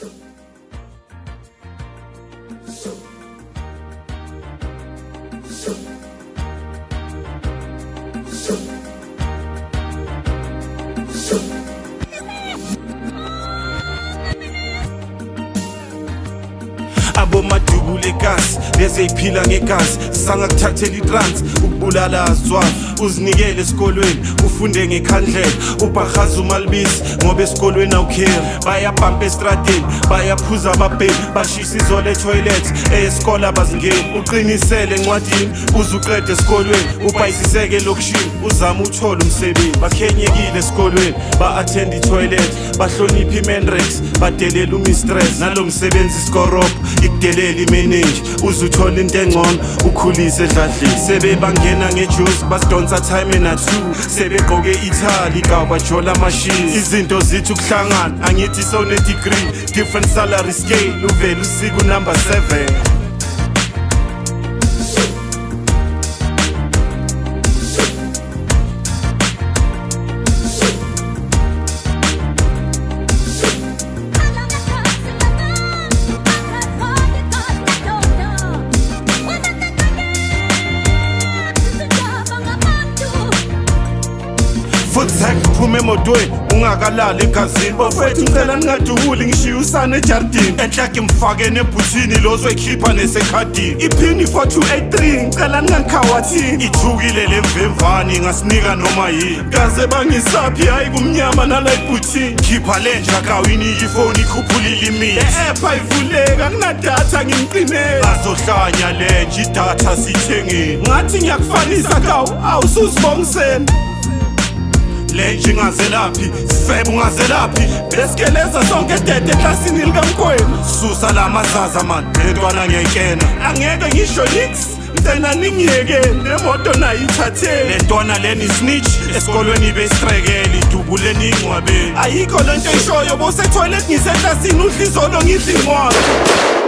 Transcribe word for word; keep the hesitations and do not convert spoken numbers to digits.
Abomadubule gas bese iphila ngegazi sangakuthathela itrans ukubulala azwa uzinikele esikolweni ufunde ngekhandlela ubhahaza umalibisi ngoba esikolweni awukheri bayabhampa estradeni bayaphuza ababheli bashisa izole etoilet eyesikole abazingeni uqinisele encwadini uzuqede esikolweni ubhayisiseke lokushini uzama uthola umsebenzi bakhenyekile esikolweni ba-attend itoilet bahlonipha imenrex badelela umistress nalo msebenzi isikoropo ikudelela imeneji uzuthola into engcono ukhulise edladleni sebebangena ngejuice basidonsa time ena-two sebegqoke ithali kabajola amashini izinto zithi ukuhlangana angithi sone-degree different salary scale uvele usiku number seven. Futhi kuphume emotweni ungakalali egazini bafethu ngicela ningaduhuli ngishiya usana ejardini enhlaka imfake nebhuthini lozoyikhipha nesekhadini iphini four two eight three ngicela ningangikhawathini ithukile le mvemvane ngasinika noma yini kaze bangisaphi hayi kumnyama nala ibhuthini khipha le njakawiniki ifoni ikhuphulile imithi le-app ayivuleka kunadatha ngimqinele bazohlanya le nje idatha siyithengile ngathi ngiyakufanisa kawu awusuzibongiseni lenje ingazelaphi sifebe ungazelaphi besikeleza sonke dede eklasini likamkwenu susa la mazaza mani lentwana ngiyayikena angeke ngisho nix ngicela ningiyekele nemoto nayithathele lentwana leni snitch esikolweni ibestrekele idubuleni ingcwabeni ayikho lento eyishoyo bosetoilet ngiseklasini udla izolo ngidla ingcwaba.